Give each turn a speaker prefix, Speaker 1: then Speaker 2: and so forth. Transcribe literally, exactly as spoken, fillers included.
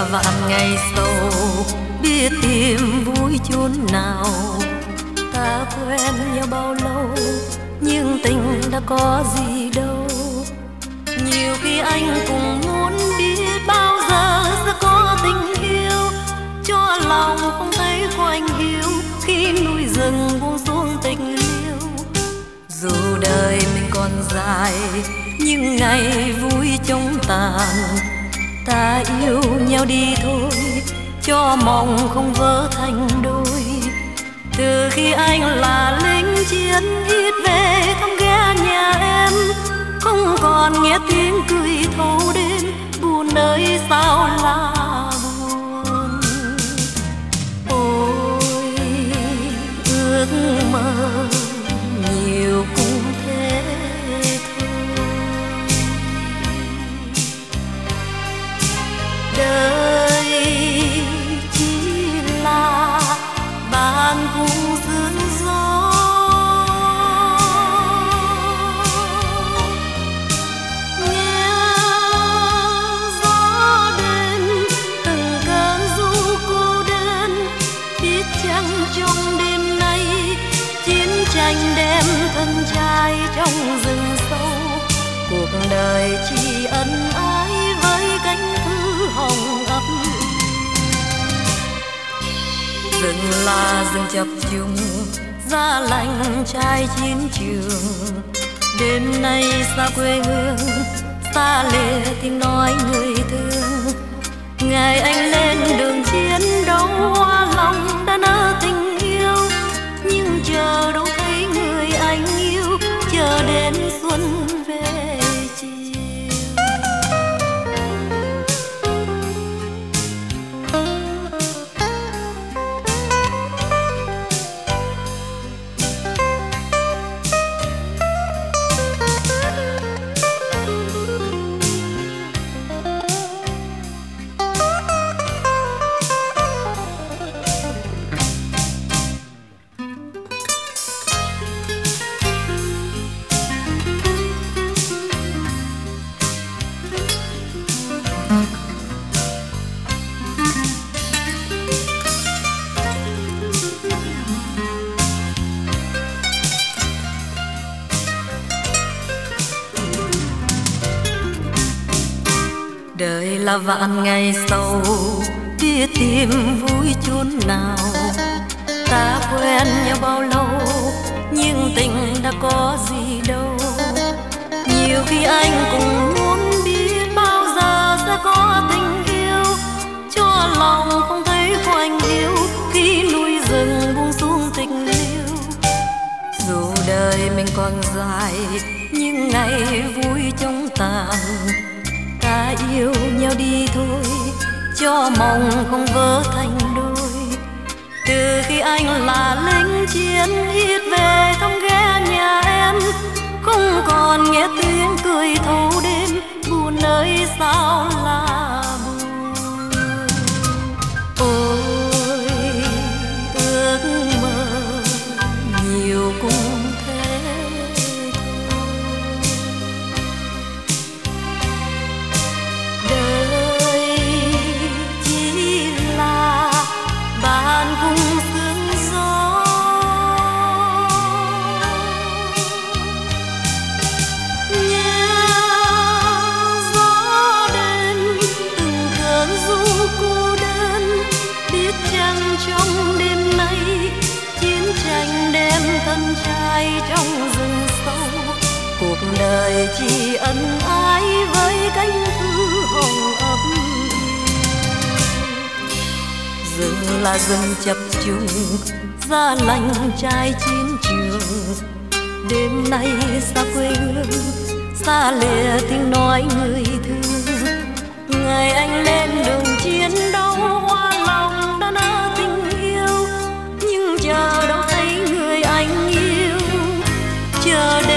Speaker 1: vạn ngày sầu, biết tìm vui chốn nào. Ta quen nhau bao lâu, nhưng tình đã có gì đâu. Nhiều khi anh cũng muốn biết bao giờ sẽ có tình yêu, cho lòng không thấy có anh hiu khi núi rừng buông xuống tình liêu. Dù đời mình còn dài, nhưng ngày vui chóng tàn. Ta yêu nhau đi thôi, cho mong không vỡ thành đôi. Từ khi anh là lính chiến, ít về thăm ghé nhà em, không còn nghe tiếng cười thâu đêm, buồn ơi sao là buồn. Ôi ước mơ nhiều cũng thế thôi. Đời chỉ là bạn cùng sương gió, nghe gió đêm từng cơn ru cô đơn. Biết chăng trong đêm nay chiến tranh đem thân trai trong rừng sâu. Cuộc đời chỉ ân ái với cánh thư hồng ấp. Rừng là rừng chập trùng, giá lạnh trai chiến trường. Đêm nay xa quê hương, xa lìa tiếng nói người thương. Ngày anh lên đường chiến đấu, hoa lòng đã nở tình yêu. Nhưng chờ đâu thấy người anh yêu, chờ đến xuân về chiều. Đời là vạn ngày sầu, biết tìm vui chốn nào. Ta quen nhau bao lâu, nhưng tình đã có gì đâu. Nhiều khi anh cũng muốn biết bao giờ sẽ có tình yêu, cho lòng không thấy có anh yêu khi núi rừng buông xuống tình liêu. Dù đời mình còn dài, nhưng ngày vui chóng tàn. Ta yêu nhau đi thôi, cho mong không vỡ thành đôi. Từ khi anh là lính chiến, ít về thăm ghé nhà em, không còn nghe tiếng cười thâu đêm, buồn ơi sao là buồn. Ôi ước mơ nhiều cũng thế thôi. Đời chỉ là bạn cùng sương gió, nghe gió đêm từng cơn ru cô đơn. Biết chăng trong đêm nay chiến tranh đem thân trai trong rừng sâu. Cuộc đời chỉ ân ái với cánh thư hồng ấp. Rừng là rừng chập trùng, giá lạnh trai chiến trường. Đêm nay xa quê hương, xa lìa tiếng nói người thương. Ngày anh lên đường chiến đấu, hoa lòng đã nở tình yêu. Nhưng chờ đâu thấy người anh yêu, chờ đến